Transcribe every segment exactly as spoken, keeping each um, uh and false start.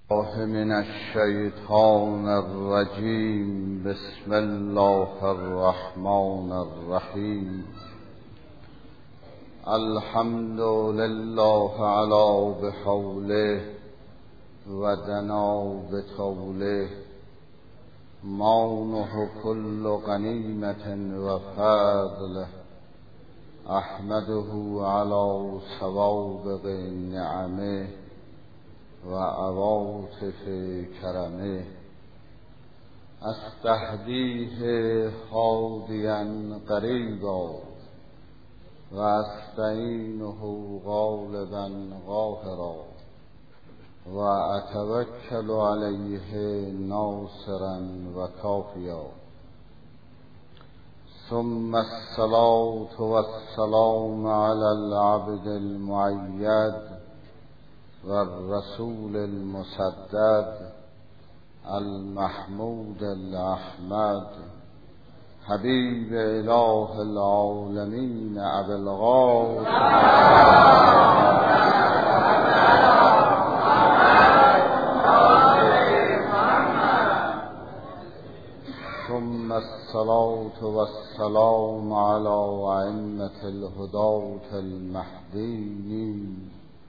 الله من الشیطان الرجیم. بسم الله الرحمن الرحیم. الحمد لله علی بحوله و دنا بطوله. مانه كل غنیمة و فضله. احمده علی سوابق نعمه و عواطف کرمه. استهدیه هادیا قریبا و استعینه غالبا قاهرا و اتوکل علیه ناصرا و کافیا. ثم الصلاة والسلام علی العبد المؤید و الرسول المسدد المحمود الاحمد حبیب اله العالمین ابی القاسم ثم الصلاة والسلام علی ائمة الهداة المهدیین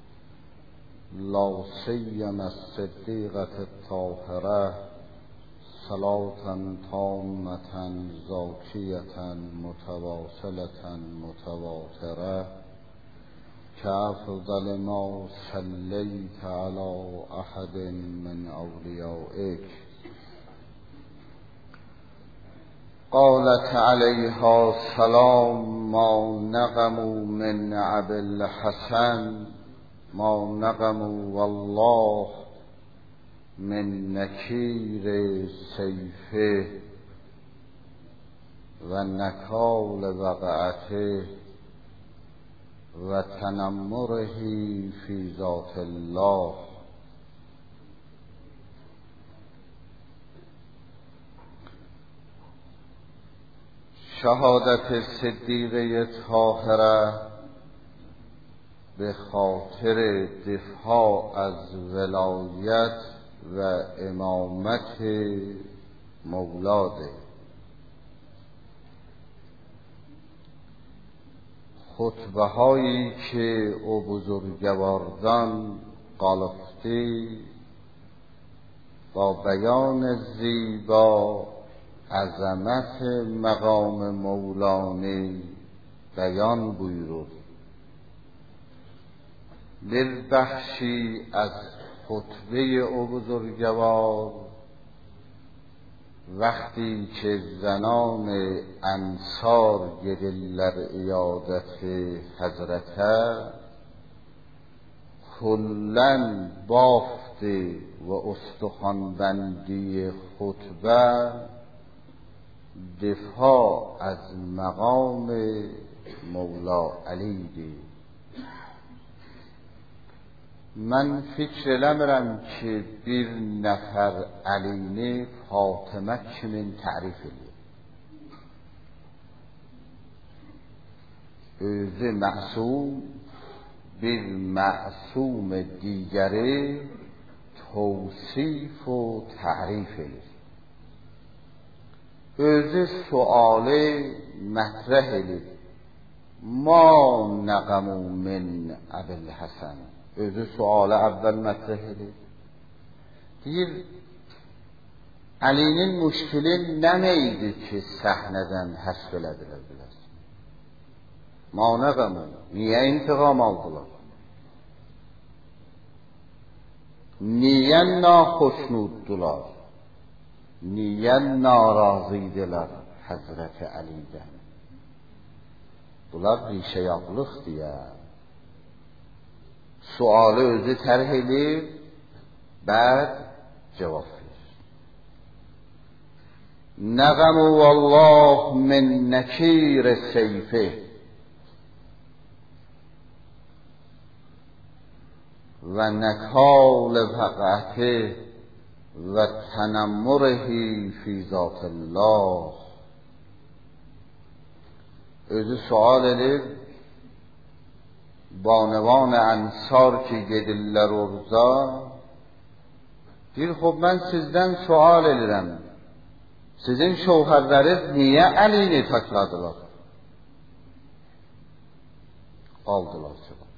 لا سیما الصدیقة الطاهرة صلاة تامة زاکیة متواصلة متواترة كأفضل ما صلیت علی احد من اولیائک. قالت علیها السلام ما نقموا من ابی الحسن ما نقموا والله من نکیر سیفه و نکال وقعته و تنمره فی ذات الله. شهادت صدیقه طاهره به خاطر دفاع از ولایت و امامت مولاده. خطبه هایی که او بزرگواردان قالفتی با بیان زیبا عظمت مقام مولانی بیان بویرد. در بخشی از خطبه او بزرگوار وقتی که زنان انصار گدلر ایادت حضرته کلن بافت و استخوانبندی خطبه دفاع از مقام مولا علی دی. من فکر لمرم که bir نفر علینی فاطمه kimin تعریف ediyor. Özü معصوم bir معصوم دیگری توصیف و تعریف ediyor. Özü sualı مطرح ediyor. ما نقموا من ابی الحسن. özü sualı اول مطرح ediyor. Deyir Ali'nin müşkili nə idi ki səhnədən həsb elədilər bilər? Ma nəqəmə, niyə intiqam aldılar? Niyə naxoşnuddular? Niyə narazıydılar Həzrəti Ali'dən? Bunlar rişəyaqlıq deyə sualı özü tərh edir, bəd cavab verir. Nəqəmu vallah min nəkir seyfi və nəkal vəqəti və tənəmmürhi fi zatəllah. Özü sual edir, بانوان انصار که گدلر ارزا deyir, xop mən sizdən sual edirəm. Sizin şövhərləriniz niyə Əlini takladılar? Aldılar cavab.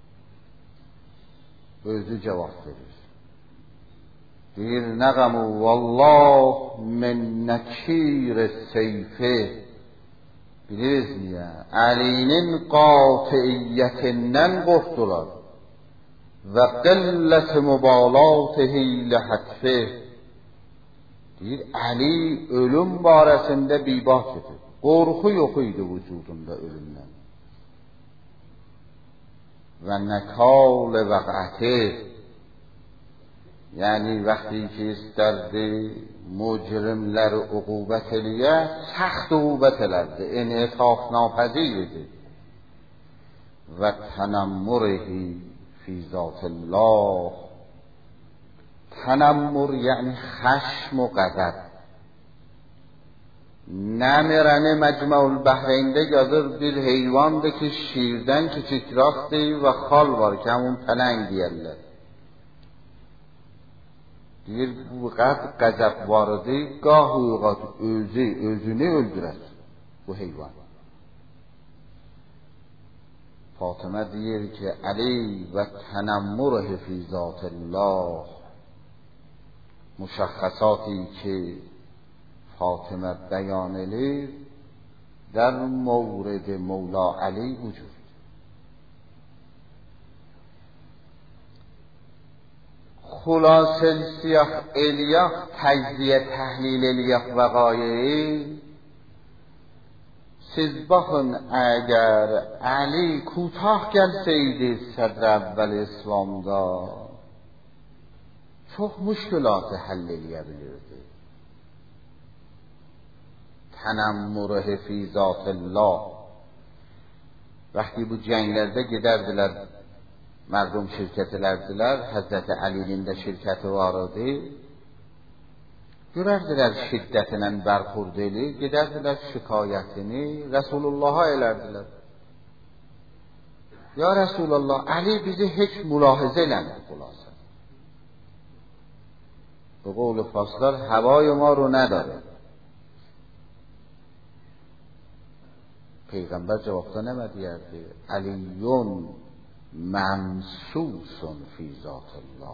Özü cavab verir. Deyir, nəğəmu vallah min nəkir seyfi. Biliriz niyə? Əlinin qatiyyətindən qorxdular. Və qillət mübalatihi ləhətfi. Deyir, Əli ölüm barəsində bibah edir. Qorxu yox idi vücudunda ölümdən. Və nəkal vəqəti, yəni vəqti ki istərdi mücrimləri uqubət eləyə, səxt uqubət elərdi, enetaf napəzir idi. Və tənəmmurihi fi zatullah. Tənəmmür yəni xشم و qəzəb. Nəmirəni Məcmuul Bəhreyndə yazır, bir heyvandır ki şirdən kiçik rastdır və xal var ki həmun pələng deyərlər. Deyir, bu qəd qəzəb vardı, qah uyğat özü, özünü öldürər bu heyvan. Fatıma deyir ki, Əli və tənəmmürü fi zatullah. مشخصاتی که فاطمه بیان edir در مورد مولا علی وجود. خلاصه سیاق الیاق تجزیه تحلیل الیاق وقایعی. siz baxın, əgər Əli کوتاه gəlsəydi sədr əvvəl İslamda çox müşkülatı həll eləyə bilirdi. Tənəmmürü fi zatullah. Vəqti bu cənglərdə gedərdilər, mərdum şirkət edərdilər, Həzrəti Əlinin də şirkəti var idi. Görərdilər şiddətinə bərxurd edir, gedərdilər şikayətini Rəsulullah'a elərdilər. Ya Rəsulullah, Əli bizi heç mülahizə eləmir xülasə. به قول فارسی‌ها هوای ما رو نداره. پیغمبر جواب داد نمی‌دیارد علیون ممسوس فی ذات الله.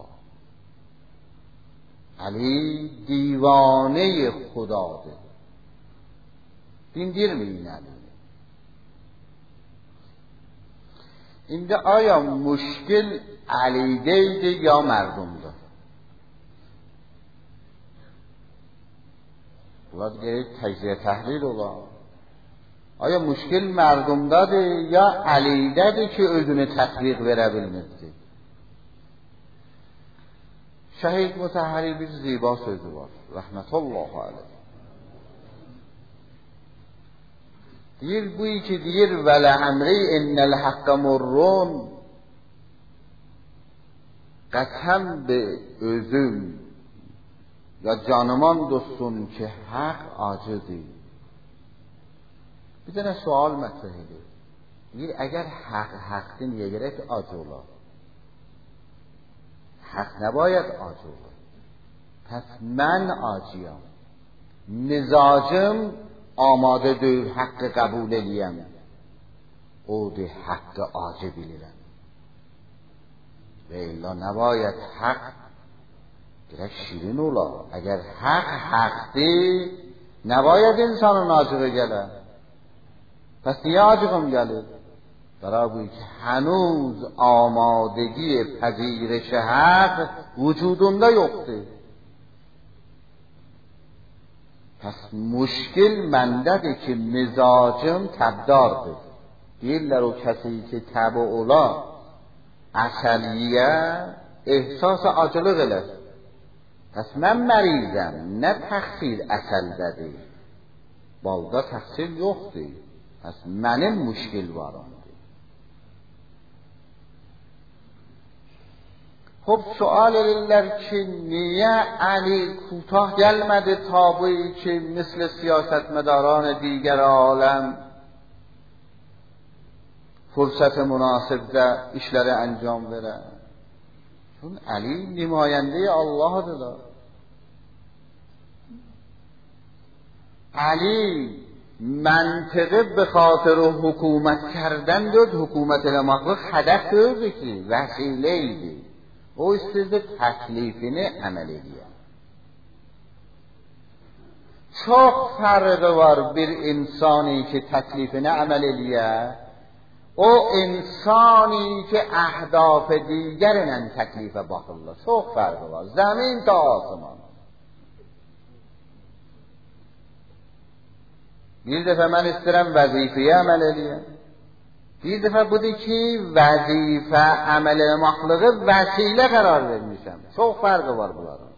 علی دیوانه خدا ده. دین دیر می‌بینه. اینجا آیا مشکل علی دیده یا مردم ده؟ bunlar gerek təcziyə təhlil ola. Aya müşkil mərdumdadır ya Əlidədir ki özünü tətbiq verə bilmirdi. Şəhid Mutəhhəri bir ziba sözü var. Rəhmətullahu aleyh. Deyir bu iki deyir və ləəmri innəl haqqə murrun. Qəsəm be özüm یا جانمان دوستون که حق عاجزی. بیدن سوال مطرحه دید. میگه اگر حق حق دین یه گره که آجولا حق نباید آجولا. پس من آجیم مزاجم آماده دور حق قبول لیم او ده حق عاجبی لیرم و ایلا نباید حق گرک شیرین اولا. اگر حق حقی نباید انسان ناجقه گله. پس نیه آجقم گله؟ برای بوی که هنوز آمادگی پذیرش حق وجودونده یخته. پس مشکل مندده که مزاجم تبدار ده. دیل لرو کسی که تب اولا اصلیه احساس عاجله غلط. پس من مریضم نه تقصیر اصل داده بالدا تقصیر یخته. پس منم مشکل وارانده. خب سوال دیدر که نیه علی کوتاه gelmedi تابعی که مثل سیاستمداران دیگر عالم فرصت مناسب ده işleri انجام بره. چون علی نماینده الله داد. علی منطقه به خاطر حکومت کردن داد، حکومت المخلوق هدف داده که وسیله ایدی او استیز تکلیفینه عملیه. çok farkı var bir insani ki teklifine amel ediyor, o insani ki ahdaf digerine teklife bakırlar. Çok farkı var. Zemin ta asman. Bir defa ben isterim vazifeye amel edeyim. Bir defa budur ki vazife amel mahluğu vesile karar vermişim. Çok farkı var bunların.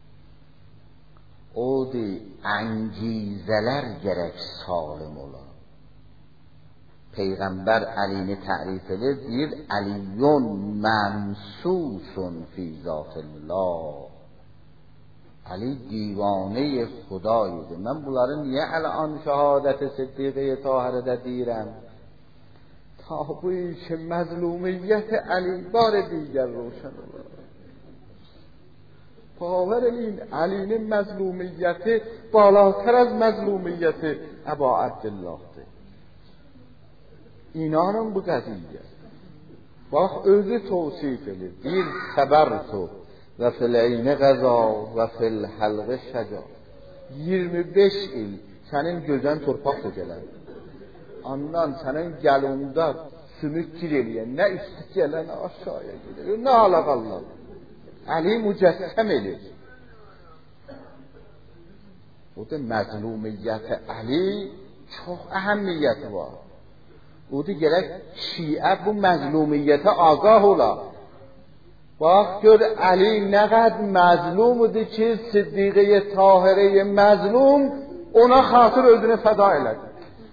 O di انگیزه‌ler gerek sağlam ola. Peygamber Ali'ni tarif eder, deyir Aliyyun memsusun fi zatillah. Ali divane Xudaydı. Mən bunları niyə əlan şəhadət-i Siddiqə-i Tahirədə deyirəm? Ta bu ki məzlumiyyət Ali bar digər roşan olar. باورین علی'nin məzlumiyyəti بالاتر از məzlumiyyət Əbu Abdullah'dır. İnanın bu qəziyyə. Bax özü tavsif edir. Bir səbərtu və fil-eyni qəza və fil-həlqi şəca. iyirmi beş il sənin gözən torpaq tökələr. Ondan sənin gəlində sümük gir eləyən, nə üstü gələn aşağıya gedir. Nə alaqallah. Ali mücessem edir. O da məzlumiyyət Ali çox əhəmiyyəti var. O da gerek Şiə bu məzlumiyyətə ağah ola. Bax gör Ali nə qədər məzlumdur ki, Siddiqə-i Tahirə məzlum ona xatır özünü fəda elədi.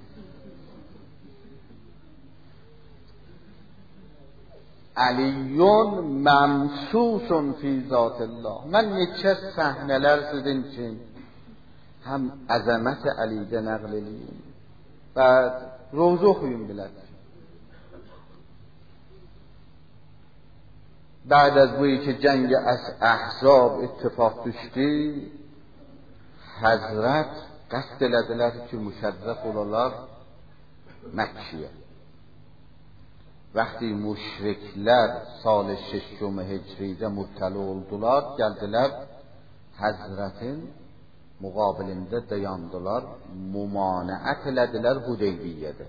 Aliyyun memsusun fi zatillah. Mən neçə səhnələr sizin için həm əzəmət Ali'də nəql edeyim. Bəd rozu oxuyun bilək. Bəd az bu iki cəng Əhzab ittifaq düşdü, Həzrət qəsd elədilər ki, müşərrəf olalar Məkkiyə. Vəqti müşriklər sal şeşm hicridə mübtəla oldular, gəldilər Həzrətin müqabilində dayandılar, mümanəət elədilər Hudeybiyyədə.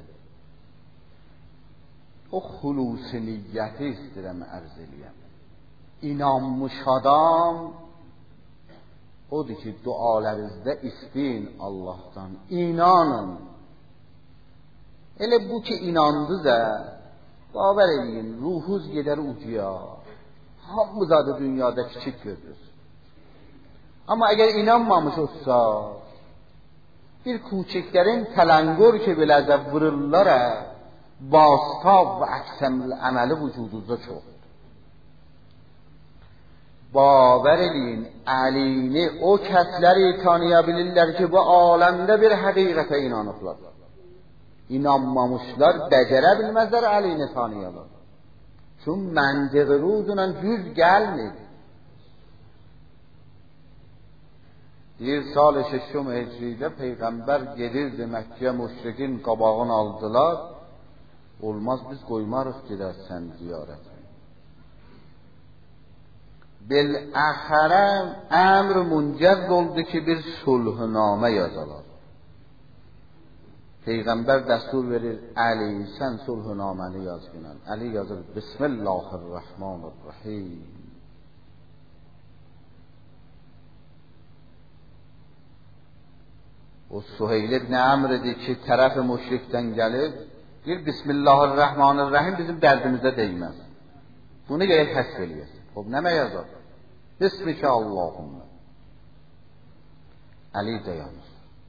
O xulusi niyyəti istəyirəm ərz eləyəm. İnanmış adam odur ki, dualarınızda isteyin Allah'tan, inanın. Elə bu ki inandızə, baver edin, ruhuz gedər ucuya. Hamızadı dünyada kiçik görür. Ama eğer inanmamış olsa, bir küçüklerin telangor ki biləcə vururlar, bastab və əksəmül əməli vücuduzda çox. Baver edin, Ali'ni o kəsləri tanıyabilirlər ki, bu aləmdə bir həqiqətə inanıblar. İnanmamışlar, becere bilmezler Ali'ni tanıyalım. Çünkü məntiqi ruzundan düz gelmir. Bir sal şeşm hicridə Peygamber gedirdi Məkkəyə, müşrikin qabağını aldılar. Olmaz biz qoymarıq gedərsən ziyarət. Biləxərə əmr müncəz oldu ki, bir sulhnamə yazalar. Peygamber dəstur verir, Ali sən sulhnaməni yaz günən. Ali yazır, Bismillahirrahmanirrahim. O Süheyl ibn Əmr idi ki, tərəf-i müşrikdən gəlib, deyir, Bismillahirrahmanirrahim bizim dərdimizdə deyməz. Bunu gerek həsb eləyəsin. O, nəmə yazar? Bismikə Allahumma. Ali dayanır.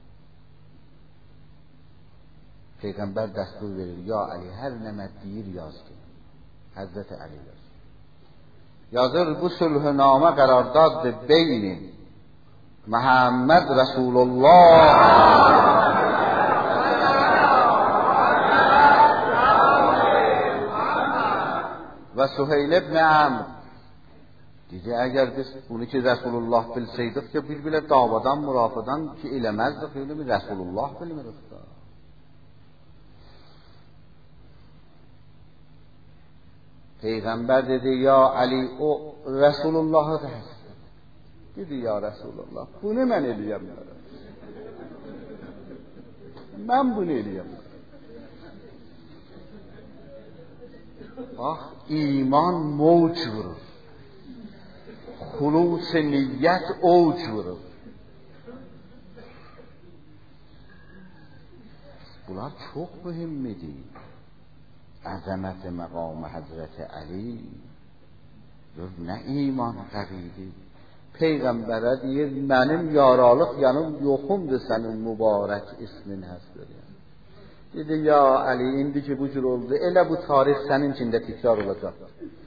Peygamber dəstur verir, ya Ali her nəmə deyir yaz ki. Həzrəti Ali yazır. Yazır, bu sulhnamə qərardaddır beynin Muhammed Resulullah ve Süheyl ibn Amr. Dedi, əgər biz bunu ki, Rəsulullah bilseydik ki, bir-bilə davadan, mürafiqadan ki, eləməzdik, elə mi Rəsulullah bilmirik da. Peyğəmbər dedi, ya Ali, o Rəsulullahı da həsr. Dedi, ya Rəsulullah, bunu mən eləyəm. Mən bunu eləyəm. Bax, iman mövc vurur. Xulus niyyət ovc vurur. Bunlar çox mühimmidir. Əzəmət məqamı Həzrəti Əli. Nə iman qəvidir. Peyğəmbərə deyir, mənim yaralıq yanım yoxumdur sənin mübarək ismin həsdir. Dedi, ya Əli, indi ki bu cür oldu, elə bu tarix sənin içində təkrar olacaq.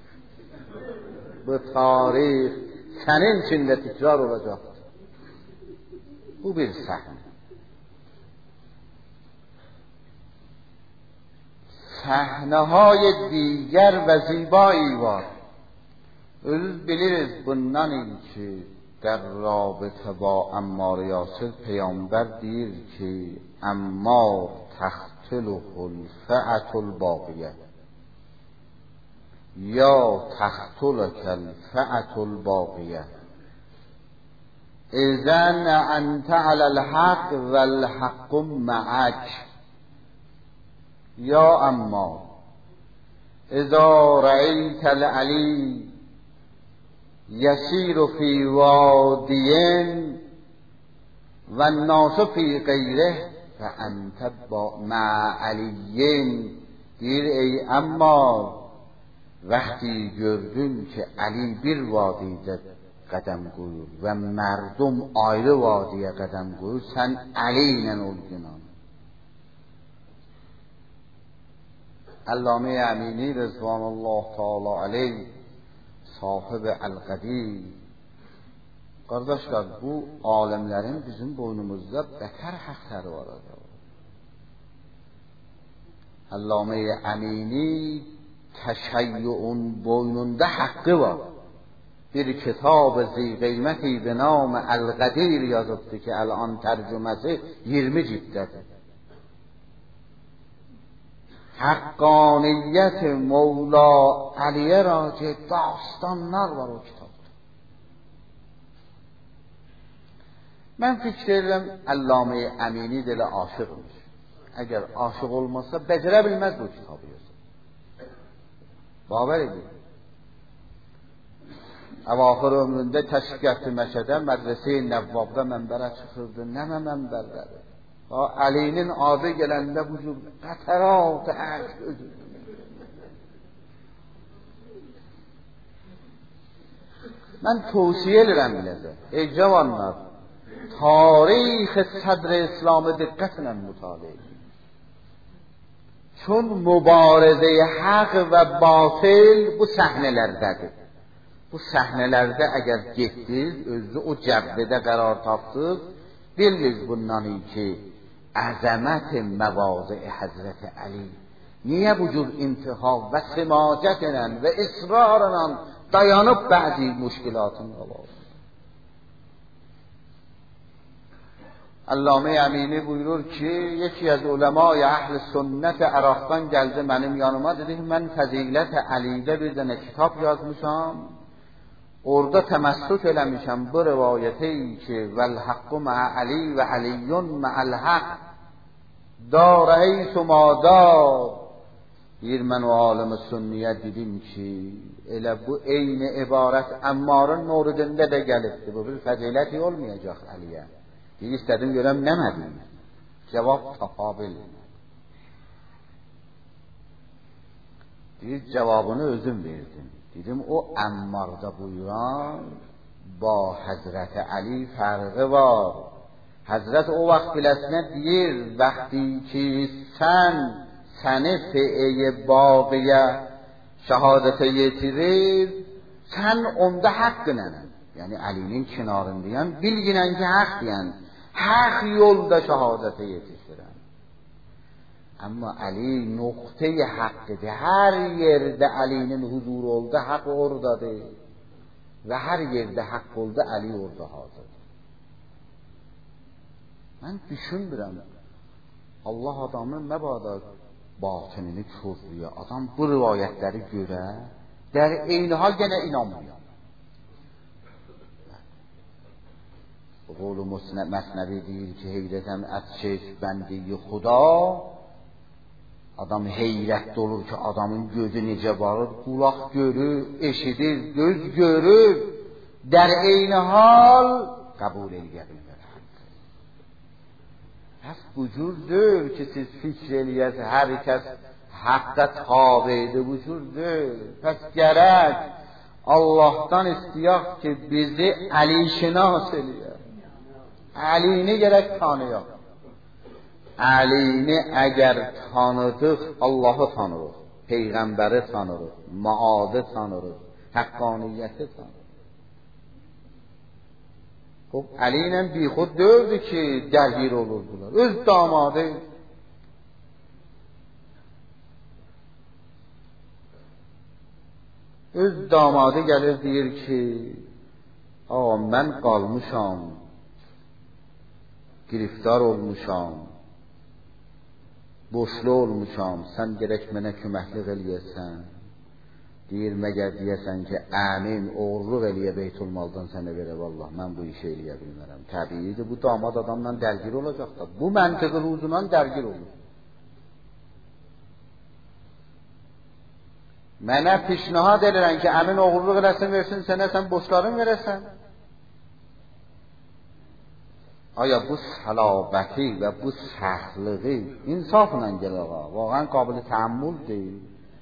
Bu tarix sənin içində təkrar olacaq. Bu bir səhnə. Səhnəهای دیگر və zibایی var. Özünüz biliriz bundan il ki, در رابطه با عمار یاسر پیامبر دیر ki, عمار تقتله الفئة الباقیه یا تقتلک الفئة الباقیه اذن انت علی الحق والحق معک یا عمار اذا رأیت العلی یسیر فی وادین و الناس فی غیره فانت با مع علیین. دیر ای عمار وقتی gördün که علی bir vadidə qədəm qoyur və mərdum ayrı vadiyə qədəm qoyur, sən Əli ilə ol günan. Allame Əmini Rızvanullah Teala aleyh sahib Əl-Qədir. Qardaşlar, bu alimlərin bizim boynumuzda bətər haqları var. Allame Əmini təşəyyüün boynunda haqqı var. Bir kitab zi qiyməti be nam Əl-Qədir yazıbdır ki, الان tərcüməsi iyirmi cildədir. Haqqaniyyət Mevla Əliyə raci dastanlar var o kitabda. Mən fikir edirəm, Allame Əmini də elə aşıqmış. Əgər aşıq olmasa, becərə bilməz bu kitabı yazır. Baver edin. Əvaxır ömründə təşrif etdi Məkkədə, mədrəsə-i Nəvvabda mənbərə çıxırdı. Nəmə mənbərləri? Əlinin adı gələndə bu cür qətərat-ı əşq özür. Mən tövsiyə edirəm biləcək. Ey cavanlar, tarix sədr-i İslamı diqqətlə mütaliə edin. Çün mübarəzə-i haq və batil bu səhnələrdədir. Bu səhnələrdə əgər getdiniz, özü o cəbbədə qərar tapdınız, biliniz bundan ki, əzəmət-i məvazi-i Həzrəti Əli niyə bu cür intiha və simacət ilə və israrla dayanıb bəzi müşkilatın var? Allame Əmini buyurur ki, yeki az ulemay əhl-i sünnət Əraqdan gəldi mənim yanıma, dedi ki, mən Fəzilət-i Əlidə bir dənə kitab yazmışam, orada təməssüt eləmişəm bu rivayəti ki, vəl-haqqu mə'ə Əli və Əliyyun mə'əl-haqq darəytu madar. Bir mən o alim-i sünniyə dedim ki, elə bu eyni ibarət Əmmarın mövridində də gəlibdir. Bu bir fəziləti olmayacaq Əliyə. Deyir, istədim görəm nəmədim. Cavab tapa bilməm. Deyir, cavabını özüm verdim. Dedim, o Əmmarda buyuran با Həzrət Əli fərqi var. Həzrət o vaxt biləsinə deyir, vəqti ki sən səni fi'e baqiyə şəhadətə yetirir, sən onda haqqınən. Yəni Əlinin kinarındayən, bilginən ki haqq deyən, haqq yolda şəhadətə yetişirən. Amma Əli nöqtə-i haqqıdır. Hər yerdə Əlinin huzuru oldu, haqq oradadır. و هر yerdə haqq oldu Əli orada hazır. Mən düşünmürəm Allah adamın məbada batınını közlüyə. Adam bu rivayətləri görə der eyni hal gene inanmıyor. قول مصنوی deyir ki heyrətəm az çeş bəndi xuda. Adam heyrətli olur ki adamın gözü necə varır, qulaq görür, eşidir, göz görür, der eyni hal qəbul eləyə bilmir. Pəs bu cür deyil ki siz fikr eləyəsiz, hər kəs haqqa tabidir, bu cür deyil. Pəs gərək Allah'tan istəyək ki bizi Əli şinas eləyər. Əlini gərək tanıyaq. Əlini əgər tanıdıq, Allahı tanırıq, Peyğəmbəri tanırıq, maadı tanırıq, həqqaniyyəti tanırıq. Xub, Əli ilə bixud deyildi ki, dərgir olurdular. Öz damadı. Öz damadı gəlir deyir ki, ağa mən qalmışam, giriftar olmuşam, boşlu olmuşam, sən gərək mənə köməklik eləyəsən. Deyir, məgər deyəsən ki, əmin oğurluq eləyə Beytulmaldan sənə verə, vallah, mən bu işi eləyə bilmərəm. Təbiidir, bu damad adamla dərgir olacaq da. Bu məntiqi ruzundan dərgir olur. Mənə pişnahad edirən ki, əmin oğurluq eləsin, versin sənə, sən boşların verəsən. Aya bu səlabəti və bu səhliği insafla gəlir, vaqən qabili təəmmül deyil.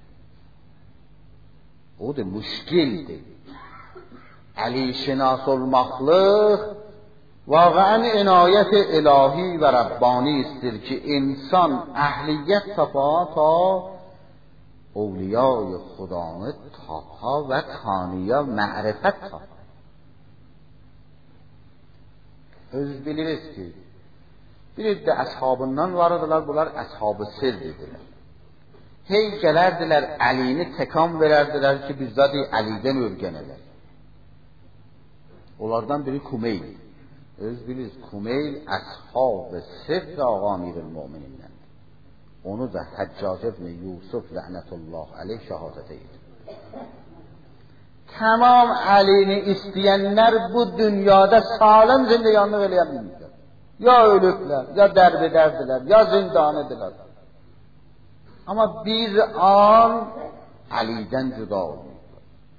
O da müşkildir. Əli şinas olmaqlıq vaqən inayət-i ilahi və Rabbani istir ki, insan əhliyyət tapa ta evliyay xudanı tapa və taniya ma'rifət tapa. Öz biliriz ki, bir iddə əshabından varıdılar, bunlar əshab-ı sirdidirlər. Hey gələrdilər, Əlini təkan verərdilər ki, bizzat Əlidən örgənələr. Onlardan biri Kumeyl. Öz bilirsiniz, Kumeyl əshab-ı sirr ağa Əmirül-Möminindəndir. Onu da Həccac ibn Yusuf lənətullah əleyh şəhadət edir. Tamam Əlini istəyənlər bu dünyada sağlam zindəyanlıq eləyə bilmirlər. Ya ölüblər, ya dərbədərdilər, ya zindanıdırlar. Amma bir an Əlidən cüda olmuşlar.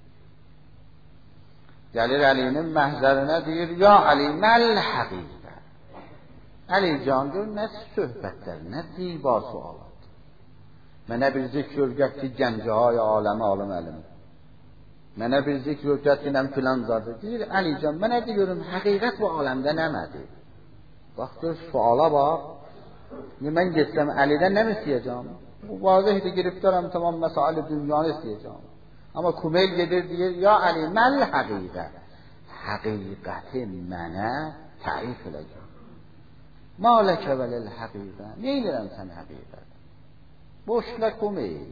Gəlir Əlinin məhzərinə deyir, ya Əli, məl həqiqə. Əli can gör, nə söhbətlər, nə ziba sualat. Mənə bir zikr örgət ki, gəncəhay aləmi alım əlim. Mənə bir zikr örgət ki, nəm filan zadı. Deyir, Əli can, mənə deyiyorum, həqiqət bu aləmdə nəmədir? Bax, gör, suala bax. Mən getsəm Əlidən nə istəyəcəm? Bu vazihdir, giriftaram, tamam, məsali dünyanı istəyəcəm. Amma Kumeyl gedir, deyir, ya Əli, məl həqiqə. Həqiqəti mənə tərif eləyəcəm. Maləkə vələl həqiqə. Nə edirəm sən həqiqət? Boşlə Kumeyl.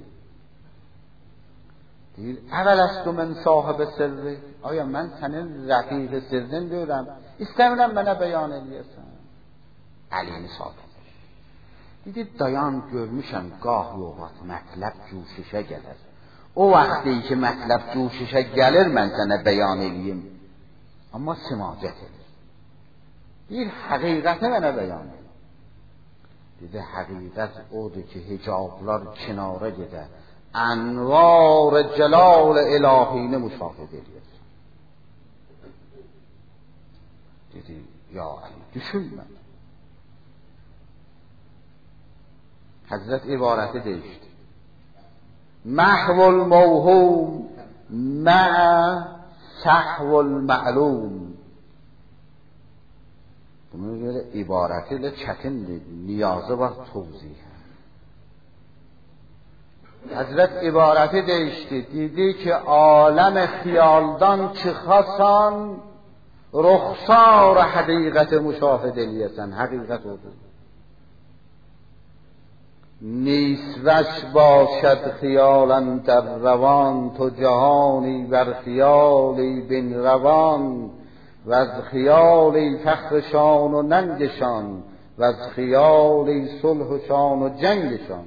Deyir, əvələstü mən sahibə sirri. Aya, mən sənin rəqiqi sirrin deyirəm. İstəmirəm mənə bəyan eləyəsən. Əlini sadır. Dedi, dayan görmüşəm, qah yoxat, mətləb cuşişə gələr. O vaxtı ki, mətləb cuşişə gəlir, mən sənə bəyan eləyim. Amma simacət edir. Bir həqiqəti mənə bəyan edir. Dedi, həqiqət odur ki, hicablar kinara gedə, ənvar cəlal ilahini müşahidə edir. Dedi, ya Əli, düşünmə. Həzrət ibarəti deyişdi. Məhvul mevhum mə'ə səhvul ma'lum. Bunun görə ibarəti ilə çətindir, niyazı var tövzih. Həzrət ibarəti deyişdi, dedi ki, aləm xiyaldan çıxasan, ruxsar həqiqəti müşahidə eləyəsən, həqiqət odur. نیست وش باشد خیالا در روان، تو جهانی بر خیالی بین روان، و از خیالی فخرشان و ننگشان، و از خیالی صلحشان و جنگشان.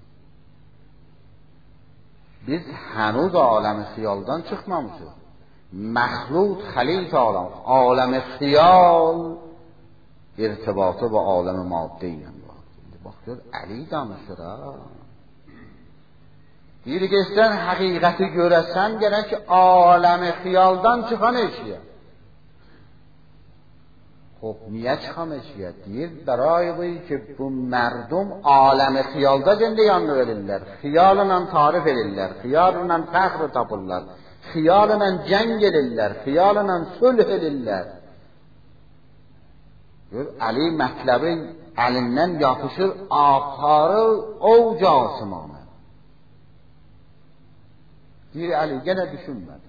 biz هنوز عالم خیالdan çıkmamışız. مخلوط خلیط عالم عالم خیال ارتباطı با عالم ماده ilə var. Bax gör Əli danışır ha. Deyir ki sən həqiqəti görəsən gərək ki aləm xiyaldan çıxan eşiyə. خب niyə çıxan eşiyə? Deyir برای ki bu mərdum aləm xiyalda zindəyanlıq edirlər. Xiyalla tarif edirlər. Xiyalla fəxr tapırlar. Xiyalla cəng edirlər. Xiyalla sülh edirlər. Gör Əli mətləbi əlindən yapışır, aparır ovc asmanı. Deyir Əli yenə düşünmədi.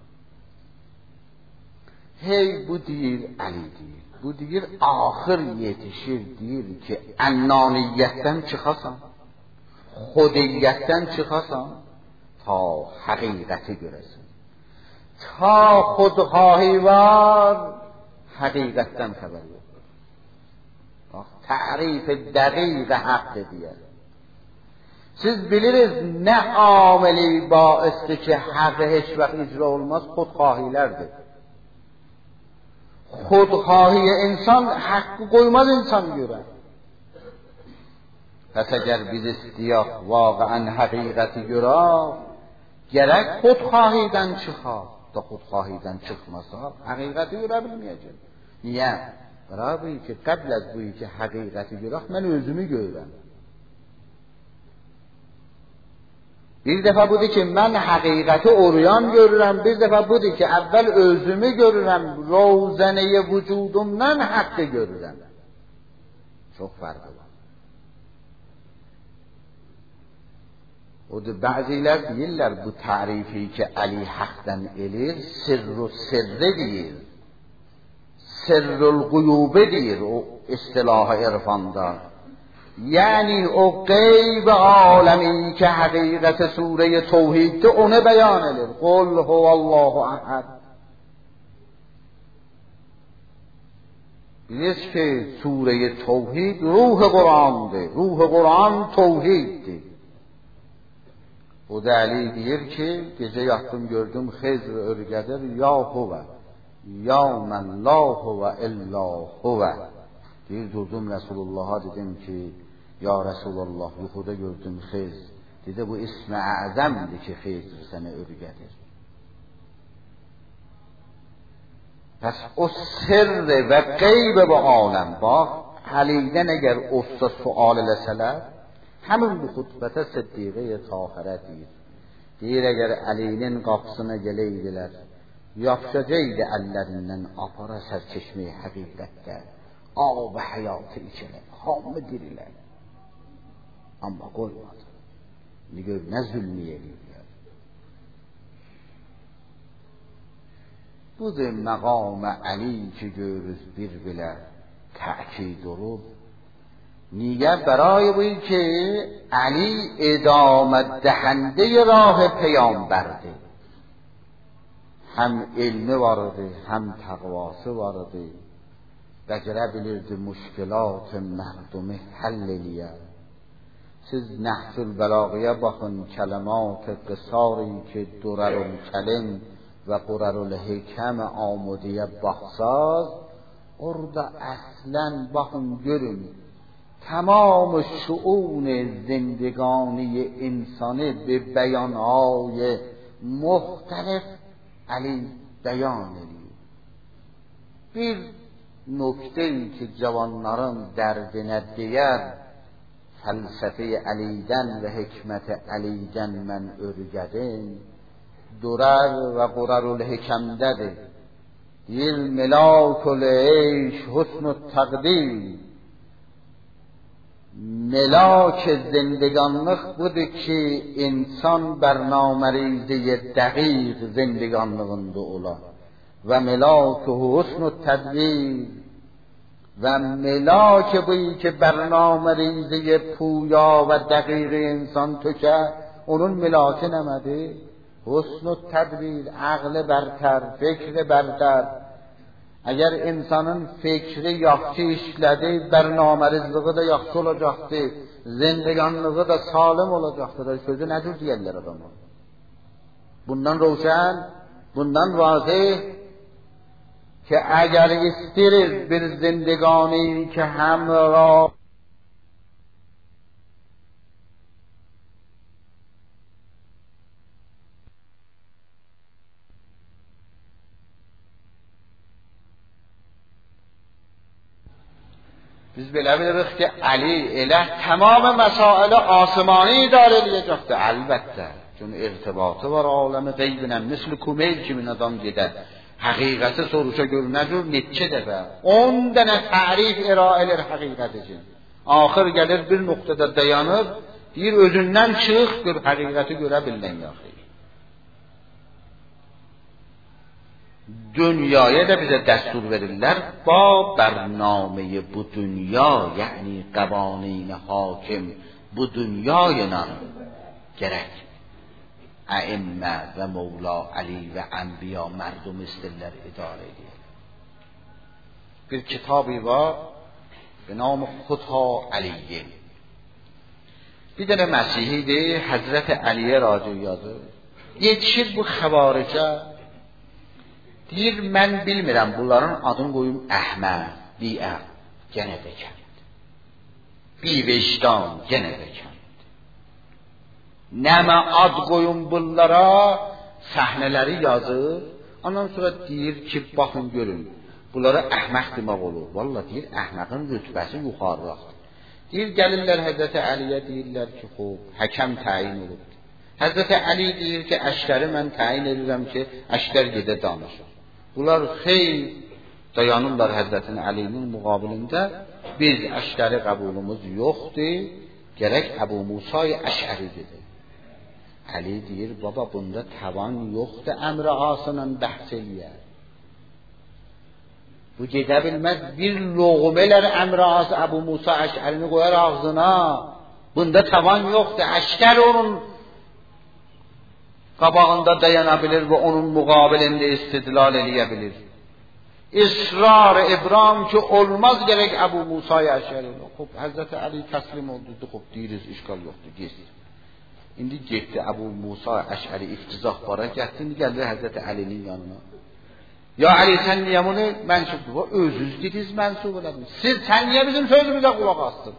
Hey bu deyir Əli deyir. Bu deyir axır yetişir deyir ki ənaniyyətdən çıxasan, xudiyyətdən çıxasan ta həqiqəti görəsən. Ta xudxahi var həqiqətdən xəbər yox. تعریف دقیق حق دیگر. siz biliriz nə ameli baisdir ki حق heç vaxt icra olmaz, xudxahilərdir. Xudxahi insan haqqı qoymaz insan görə. Pəs əgər biz istəyək vaqəən həqiqəti görək, gərək xudxahidən çıxaq. Da xudxahidən çıxmasa həqiqəti görə bilməyəcək. Niyə? برای که قبل از بویی که حقیقتی görək mən özümü görürəm. Bir dəfə budur ki mən həqiqəti oruyan görürəm, bir dəfə budur ki əvvəl özümü görürəm, روزنه vücudumdan haqqı görürəm. Çox fərqi var. O da bəzilər deyirlər bu tərifi ki Əli haqdan elir, sirru sirri deyir. Sirrul guyube deyir o istilah irfanda. Yani o qeyb alemi ki həqiqət sure توحیدdə onu bəyan edir. Qul huvallahu ahad. Bilirsiniz ki sure توحید ruh Qur'andır. Ruh Qur'an توحیدdir. O da Əli deyir ki gecə yatdım gördüm Xezr örgədir ya huvə. Ya mən la huvə illa huvə. Deyir durdum Resulullah'a dedim ki ya Resulullah yuxuda gördüm Xez. Dedi bu ismi əzəmdir ki Xezr sənə örgədir. Pəs o sirr və qeyb bu aləm bax Əlidən əgər olsa sual eləsələr həmin bu xutbətə Siddiqə Tahirə deyir. Deyir əgər Əlinin qapısına gələydilər yapışacaqdı əllərindən apara sərçeşməyi həqiqətdə ağabı həyatı içələ hamı dirilər. Amma qoymadı. Gör nə zülmü edirlər. Budur məqamə Əli ki görürüz bir bilə təkid olub. Niyə? برای bu ki Əli idamət dəhəndə rah peyamberdir. Həm ilmi vardı, həm təqvası vardı. Bəcerə bilirdi müşkilat-ı məhdumi həll eləyə. Siz Nəhcül Bəlağəyə baxın, kələmat-ı qısari ki durarul kəlim və qurarul hikəm amudiyə baxsaz, orada əslən baxın görün, tamam şuun zindگانی insani به بیانهای مختلف Əli bəyan edir. Bir nöqtəyi ki cavanların dərdinə deyər, fəlsəfə-i Əlidən və hikmət-i Əlidən mən örgədim, durar və qurarul hikəmdədir. Deyir melakul eyş husn-u təqdir. ملاک زندگانلıq budur ki insan bərnamərizə dəqiq zindگانlığında olar və melak husn-u tədbir و ملاک بویی که برنامه ریزی پویا و دقیق انسان تو کرد اونون ملاک نمده حسن و تدبیر عقل برتر فکر برتر. Əgər insanın fikri yaxşı işlədi, bərnamərizliği də yaxşı olacaqdı, zindiganlığı da salim olacaqdır. Sözü nədir deyərlər adamı? Bundan roşan, bundan vazih ki əgər istirir bir zindigani ki həmrah biz belə bilirik ki Ali elə tamam مسائل آسمانی داره eləyəcəkdir. Əlbəttə. Çünki irtibatı var aləmi qeybinə. Misl Kumayl kimi adam gedə. Həqiqəti soruşa gör nə cür neçə dəfə on dənə tərif iraə edir həqiqət üçün. Axır gəlir bir nöqtədə dayanır, deyir özündən çıx, gör həqiqəti görə bilən yaxşı. Dünyaya da bize destur verirler با برنامه bu dünya yani قوانین حاکم bu dünyayla gerek ائمه ve Mevla Ali ve Enbiya mردم istiller idare ediyor. Bir kitabı var به نام خطا علیه. bir tane Mesihiydi Hazret Ali'ye raci yazır. Yetişir bu xavaricə deyir mən bilmirəm bunların adını qoyum Əhməd, biə, genə də kənd. Bivecdan, genə də kənd. Nəmə ad qoyum bunlara səhnələri yazır. Ondan sonra deyir ki baxın görün. Bunlara Əhməd demək olur. Vallahi deyir Əhmədin rütbəsi yuxarıdır. Deyir gəlirlər Həzrəti Əliyə deyirlər ki xob həkəm təyin olub. Həzrəti Əli deyir ki əşkəri mən təyin edirəm ki əşkər gedə danışır. Bunlar xeyl dayanırlar Həzrətin Əlinin müqabilində. Biz əşkəri qəbulumuz yoxdur, gərək Əbu Musay Əşəri dedi. Əli deyir baba bunda tavan yoxdur əmr asının bəhs eləyər. Bu gedə bilməz bir loğumelər əmr as Əbu Musa Əşərini qoyar ağzına. Bunda tavan yoxdur, əşkər onun qabağında dayana bilir və onun müqabilində istidlal eləyə bilir. İsrar İbrahim ki olmaz gerek Əbu Musa Əşəri. Xob Həzrəti Əli təslim oldu. Xob deyiriz işgal yoxdur, getdi. İndi getdi Əbu Musa Əşəri iftizah bara getdi, indi gəldi Həzrəti Əlinin yanına. Ya Əli sən niyə bunu mənsub bu özünüz dediniz mənsub elədiniz. Siz sən niyə bizim sözümüzə qulaq asdın?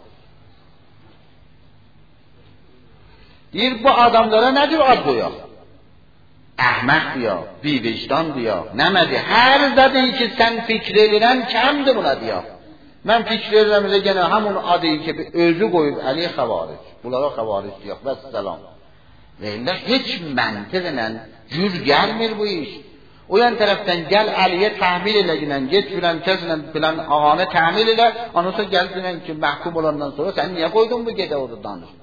Deyir bu adamlara nədir ad qoyaq? Əhməd diyor, bivecdan diyor. Nəmədi? Hər zədin ki sən fikr edirən kəmdir buna diyor. Mən fikr edirəm elə gene həmun adı ki özü qoyub Əli xavaric. Bunlara xavaric diyor. Vəssalam. Və illa heç məntiqlə cür gəlmir bu iş. O yan tərəfdən gəl Əliyə təhmil elə gilən, get filan kəslə filan ağanı təhmil elə, ondan sonra gəl filan ki məhkum olandan sonra sən niyə qoydun bu gedə orada danışma?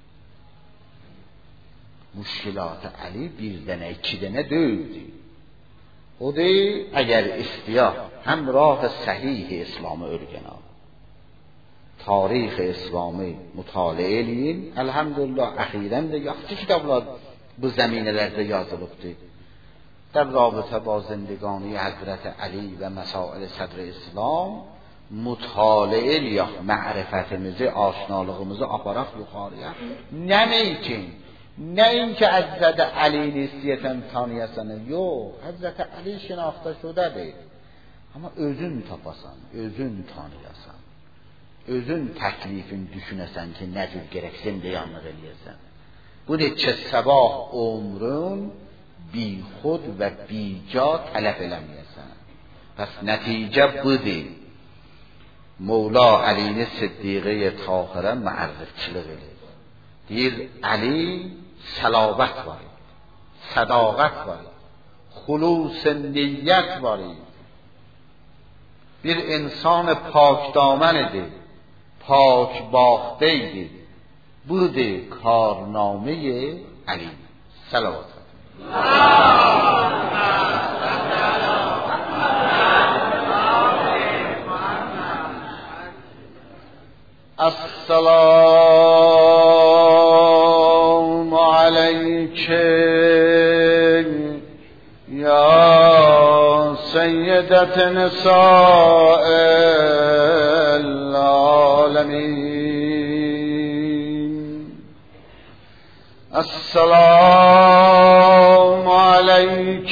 Müşkilat-ı Əli bir dənə, iki dənə döyüldü. O deyil, əgər istiyah həm rah-ı səhih İslamı örgənə, tarix-i İslamı mütaliə eləyin. Elhamdülillah, əxirən də yaxşı kitablar bu zəminələrdə yazılıbdır. در رابطه با زندگانی حضرت علی و مسائل صدر اسلام مطالعه یا معرفتimizi آشنالığımızı aparaq yuxarıya. Nəməykin, nəyin ki Həzrət Əlini istəyəsən tanıyasan, yox, Həzrət Əli şinaxta şudədir. Amma özün tapasan, özün tanıyasan, özün təklifin düşünəsən ki nə cür gərək zindiyanlıq eləyəsən. Bu neçə səbah ömrün bی خود و بی جا طلب eləməyəsən. پس نتیجه budur. Mevla Əlini Siddiqə Tahirə müərrifçilik edir. Deyir Əli səlabət var, sədaqət var, xulus niyyət var. Bir insan pاک دامن idi, پاک باخته idi. Budur کارنامه علی. صلوات. السلام علیک یا سیدت نساء العالمین. السلام علیک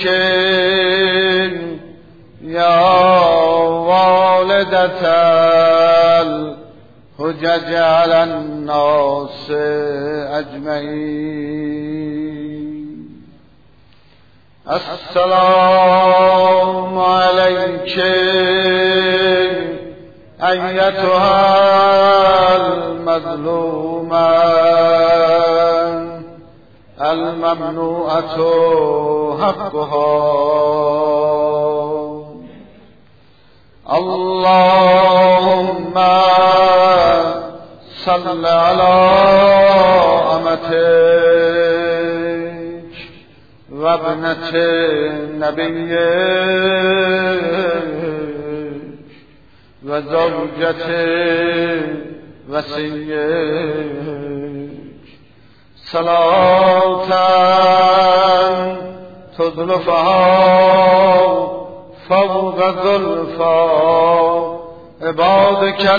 یا والدت الحجج علی الناس اجمعین. السلام علیک ایتها المظلومه الممنوعة حقها. اللهم صل على أمتك وابنة نبيك وزوجة وصيك صلاة تزلفها فوق زلفا عبادك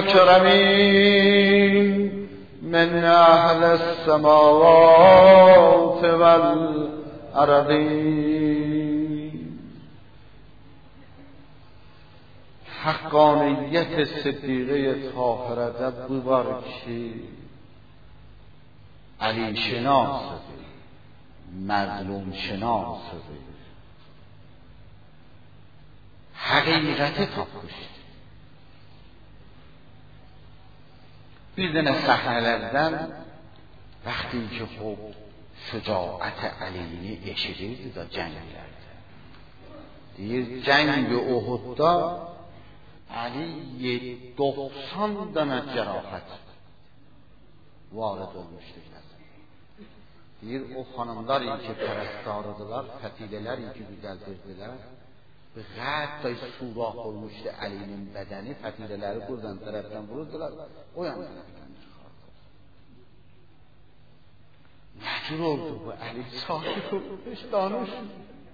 المكرمين من أهل السماوات والأرضين. حقانیت صدیقه طاهره در ببارکی علی شناس مظلوم شناس حقیقت tapmıştı. Birden sahnelerden وقتی که خب شجاعت علیni eşidirdi da cenglerde. Deyir cengi Uhud'da Ali doksan tane cerahat varid olmuştu. Deyir o hanımlar iyi ki pərəstarıdılar, fətilələr iyi ki güzəldirdilər. Ve hatta surak olmuştu Ali'nin bedeni, fetileleri buradan taraftan vurdular, o yan taraftan çıkardı. Mecbur oldu bu Ali, sakit oldu, hiç danışmıyor.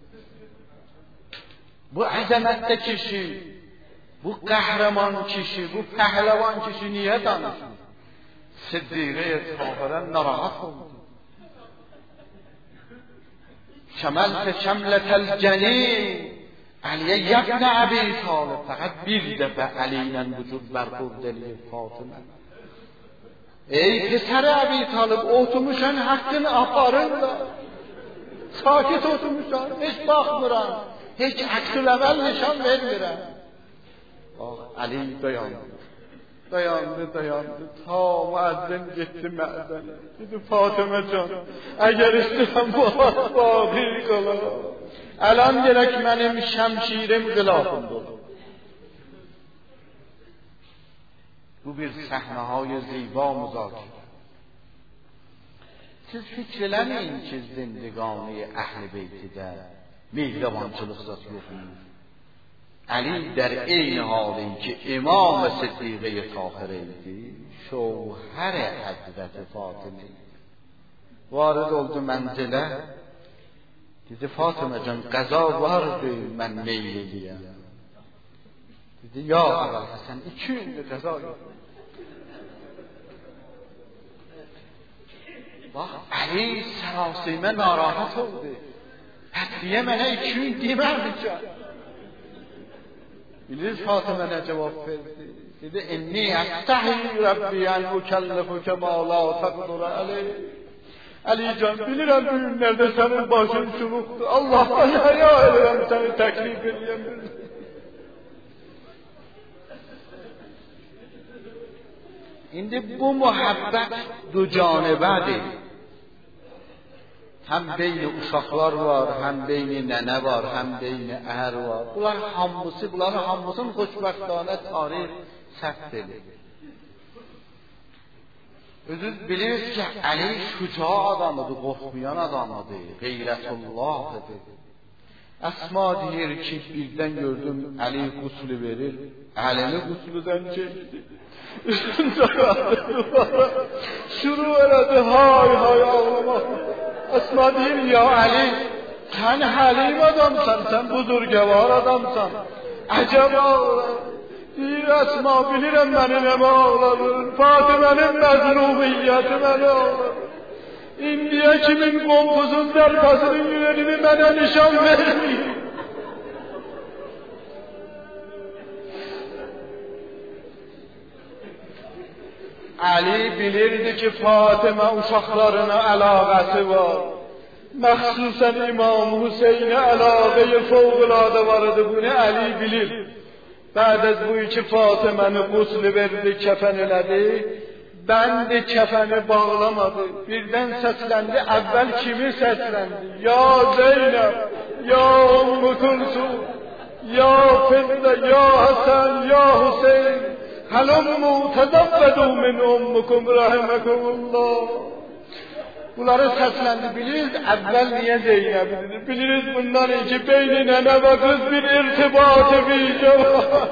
Bu azamette kişi, bu kahraman kişi, bu pehlevan kişi niye danışmıyor? Siddiqe-i Tahir'e narahat oldu. Şemelte şemletel cenin علیه یبن ابی طالب فقط bir دفعه علی ilə vücud برخورد eləyib Fatıma. Ey psər Əbi Talib, oturmuşan haqqını aparın da. Sakit oturmuşan, heç baxmıram. Heç əksül əməl nişan vermirəm. Bax, Ali dayandı. Dayandı, dayandı. Ta müəzzin getdi məədənə. Dedi Fatıma can, əgər istəyəm bu baqi qalar. الان gerek benim şemşirim gılafımda olur. Bu bir sahneهای زیبا مذاکره. Siz fikirlərin ki, zindگانی اهل بیتdə mehribançılıq zat yoxdur. Ali در عین حالی که امام صدیقه طاهره idi, şovhər Həzrət Fatıma vارد oldu mənzilə. Dedi Fatıma can qəza vardı, mən meyl eləyəm. Dedi ya Əvəl Həsən, iki gündür qəza yox. Bax, Ali sərasimə narahat oldu. Hədiyə mənə iki gün demərmikən. Bilirsiniz Fatıma nə cavab verdi? Dedi, inni əstəhi Rəbbi ən mükəlləfükə ma la təqdur əleyh. Ali can, bilirəm bu günlərdə sənin başın çubuqdur. Allah'tan həya edirəm səni təklif edəyəm. İndi bu muhabbət du canibədir. Həm beyni uşaqlar var, həm beyni nənə var, həm beyni ər var. Bunlar hamısı, bunların hamısının xoşbəxtانه tarix səhv edir. Özünüz bilirsiniz ki, Ali şüca adamıdır, qorxmayan adamıdır, qeyrətullah edir. Əsma deyir ki, birdən gördüm Əli quslü verir, Əlini qusludan çəkdi. Üstündə qaldı duvara, şuru elədi hay hay ağlamaq. Əsma deyir, ya Əli, sən həlim adamsan, sən buzurgəvar adamsan, əcəb ağlar. Deyir, Əsma, bilirəm məni nəmə ağladır, Fatimənin məzlumiyyəti məni ağladır. İndiyə kimin qomuzun zərfəsinin yüreğini mənə nişan verməyir. Əli bilirdi ki, Fatimə uşaqlarına əlaqəsi var. Məxsusən İmam Hüseynə əlaqəyə fövqəladə var idi, bunu Əli bilir. Bəd az bu iki Fatiməni qusl verdi, kəfən elədi. Bəndi kəfəni bağlamadı. Birdən səsləndi, əvvəl kimi səsləndi? Ya Zeynəb, ya Ümmü Kulsum, ya Fizlə, ya Həsən, ya Hüseyn. Həlummu təzəvvədu min ummukum rəhməkumullah. Bunları səsləndi, bilirsiniz, əvvəl niyə Zeynəb dedi? Biliriz bundan ki, beyni nənə və qız bir irtibatı bircə var.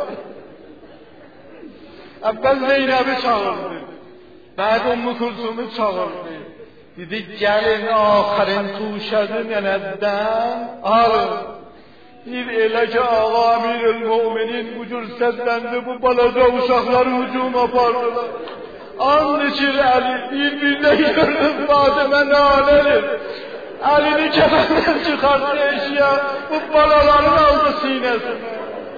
Əvvəl Zeynəbi çağırdı. Bəd Ümmü Kulsumu çağırdı. Dedi, gəlin axırın tuşədi nənədən alın. Bir elə ki, ağa Əmirül-Müminin bu cür səsləndi, bu balaca uşaqları hücum apardılar. And içir Əli, bir-birine gördüm, Fatimə naləlir. Əlini kəfəndən çıxartdı eşiyə, bu balaların aldı sinəsinə.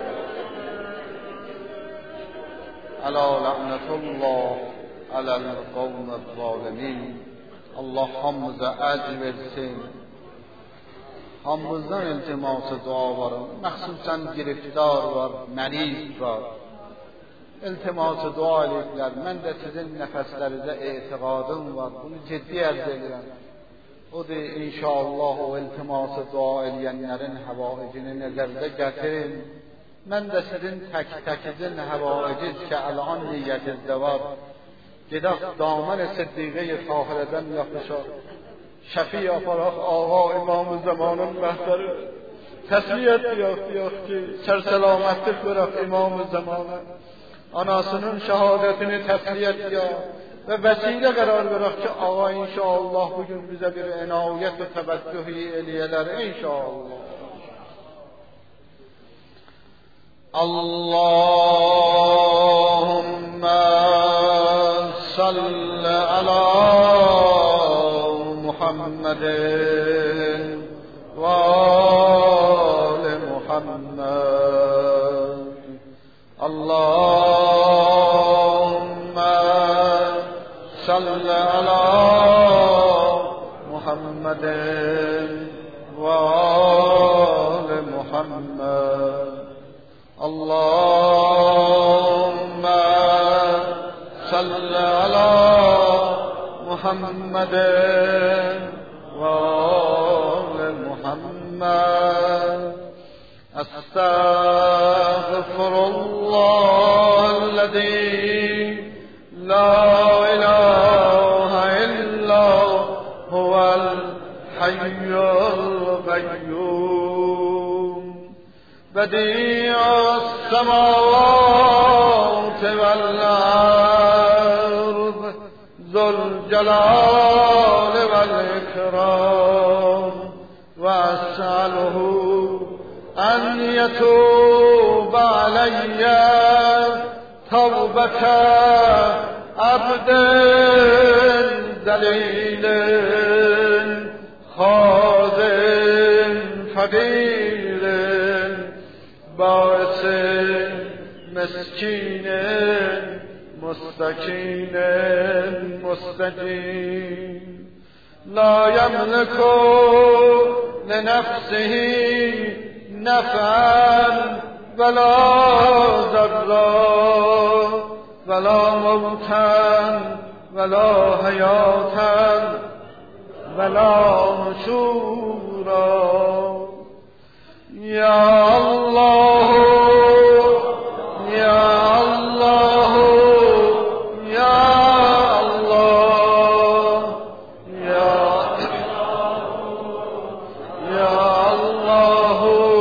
Ələ lə'nətullah aləl qavmət zalimin. Allah hamımıza əcr versin. Hamımızdan iltiması dua var. Məxsusən giriftar var, məriz var. İltiması dua ediblər. Mən də sizin nəfəslərinizə etiqadım var. Bunu ciddi ərz edirəm. Odur, inşallah o iltiması dua edənlərin həvaicini nəzərdə gətirin. Mən də sizin tək-təkizin həvaiciz ki, əlan niyyətinizdə var. Gedək damən-i Siddiqə-i Tahirədən yapışaq. Şəfi yaparaq ağa İmam-ı Zamanın məhzəri. Təsliyyət deyək, deyək ki, sərsəlamətlik verək İmam-ı Zamana. Anasının şəhadətini təsliyyət deyək və vəsilə qərar verək ki, ağa inşallah bugün bizə bir enayət və təvəccühü eləyələr inşallah. Allahümmə salli ala Muhammedin və ali Muhammed. Allahümmə salli ala Muhammedin və ali Muhammed. Allahümmə salli ala Muhammedin ve ali Muhammed. Estağfirullahellezî la ilahe illa huvel hayyul kayyum. Bedi'us semavati vel ard. Zülcelal vel ikram. Ve es'aluhu en yetûbe aleyye tevbete abdin zelîlin khâzin fakîrin bâsin miskînin mustakînin mustajîb. La yemliku li nefsihi nef'an ve la zarra ve la mevten ve la hayaten ve la nushura. Ya Allah, Ya Allah, Ya Allah, Ya Ya Allah.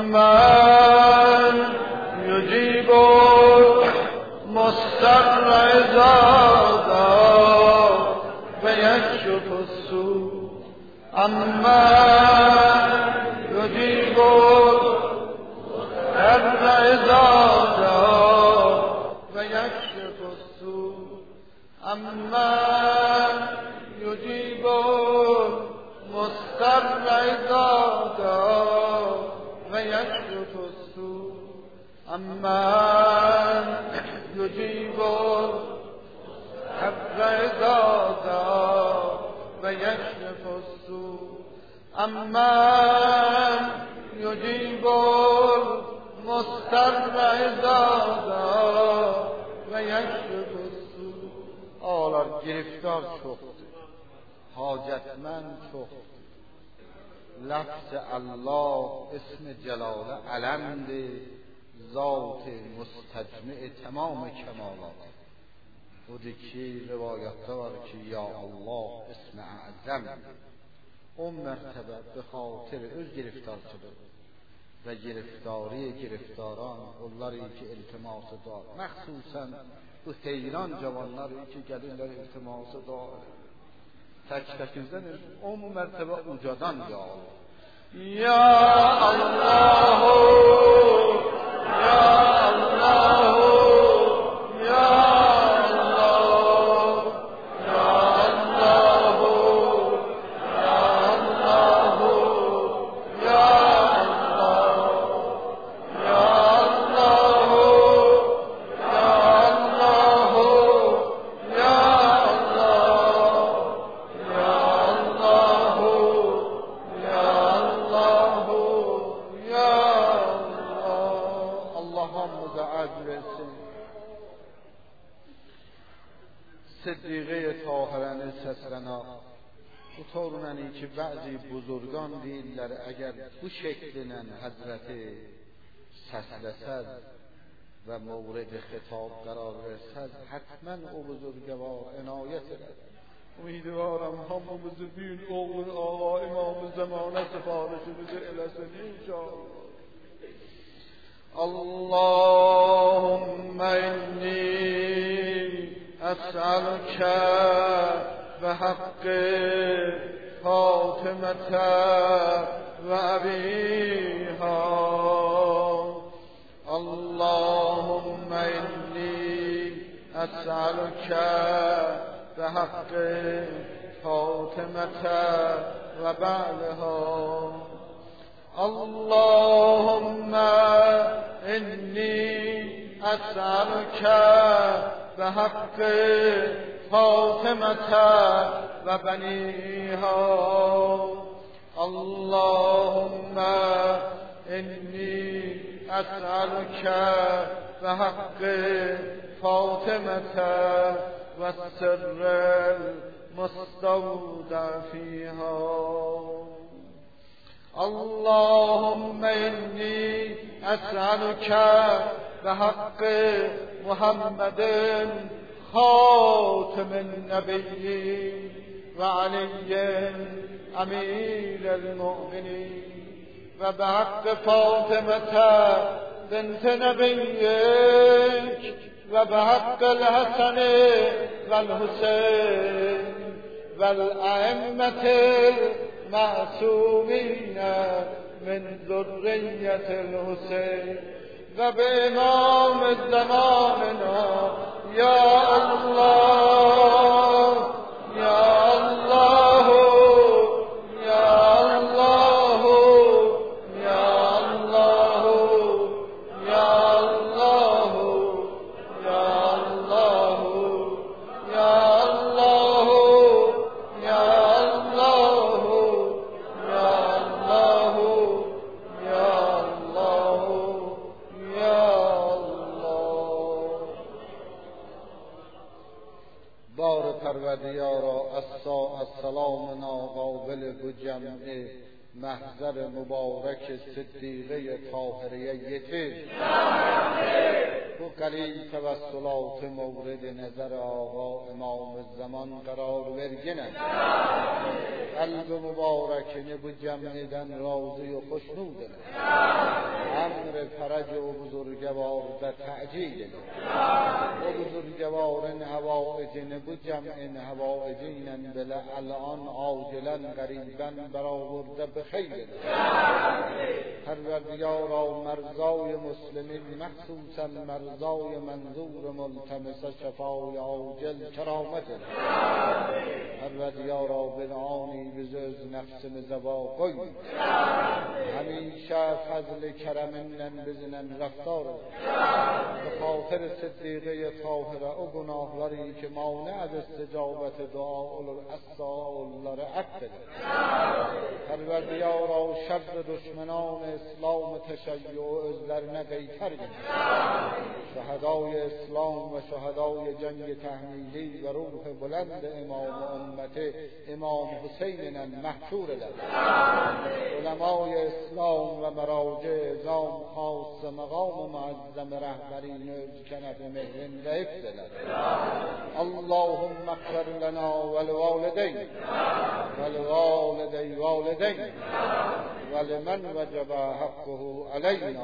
امن یجیب مضطر اذا دعا و یکشف السوء امن یجیب مضطر اذا دعا و یکشف السوء امن یجیب مضطر اذا دعا و یکشف السوء امن یجیب مضطر اذا دعا و یکشف السوء امن یجیب مضطر اذا دعا و یکشف السوء. ağlar giriftar çoxdur, hacetmend çoxdur. Lafz Allah ismi celale alemdir, zat-ı müstecmi tamam kemalat. Odur ki rivayette var ki ya Allah ismi azam. O mertebe be xatir öz giriftarçılığı ve giriftari giriftaran onları ki iltiması dar. Məxsusən bu heyran cavanlar ki gəlirlər iltiması dar. Tək-təkizdən o mərtəbə ucadan ya Allah. Ya Allahu, ya Allahu, ya طورننی که بعضی بزرگان دیدler اگر bu şeklinden Hazreti səsləsəz və mövrid xitab qərar versəz حتما o buzurgavar inayət edər. Umidivarım hamımızı büyük oğlu ağa imam-ı zamana sifarişimizi eləsin inşallah. Allahümme inni es'aluke ve hakkı Fatıma ve abiha. Allahümme inni es'aluke ve hakkı Fatıma ve ba'liha. Allahümme inni es'aluke ve hakkı فاطمة وبنيها. اللهم إني أسألك بحق فاطمة والسر المستودع فيها. اللهم إني أسألك بحق محمد خاتم النبيين وعلي أمير المؤمنين وبحق فاطمة بنت نبيك وبحق الحسن والحسين والأئمة المعصومين من ذرية الحسين وبإمام زماننا يا الله يا الله يا الله يا الله يا الله يا الله يا الله يا الله يا الله يا الله يا الله. بار پروردگارا السلام ناقابل bu جمع محضر مبارک صدیقه طاهریه یتیم تو قلیل توسلات مورد نظر آقا امام زمان قرار ورگنن قلب مبارکینه bu cem'den razı و خوشنود امر فرج و بزرگوار و تعجیل و بزرگوارن هوائجن bu جمعن هوائجینن بل الان عاجلا قریبا برآورده بخیر پروردگارا مرضای مسلمین مخصوصا مرضای منظور ملتمس شفای عاجل کرامت پروردگارا بنعانی بزرگ نفسم زواقی همیشه فضل کرمنن بزنن رفتار به خاطر صدیقه طاهره و گناهلاری که مانع از استجابت دعا الاسالله عقل پروردگارا شر دشمنان اسلام تشیع و ازلر نقیتر شهدای اسلام و شهدای جنگ تحمیلی و روح بلند امام امت امام حسین محشور لد علمای اسلام و مراجع ازام خاص مقام معظم رهبرین کنف مهرین و افضلد اللهم اغفر لنا ولوالدین ولوالدی والدین ولمن وجب حقه علينا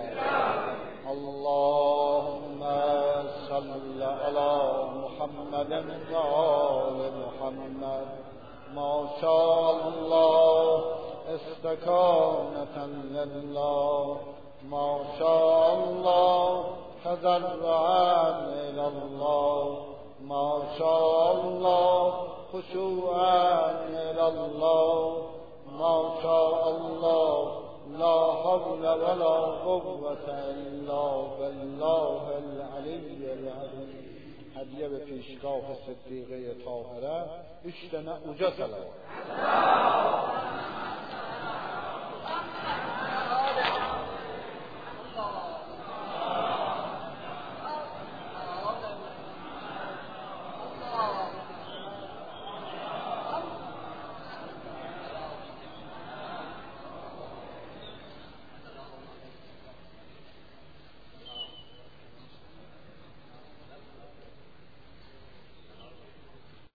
اللهم صل على محمد وآل محمد ما شاء الله استكانة لله ما شاء الله تضرعا إلى الله ما شاء الله خشوعا إلى الله ما شاء الله لا حول ولا قوة إلا بالله العلي العظيم. هدیه به پیشگاه صدیقه طاهره اشتنع اوجا سلام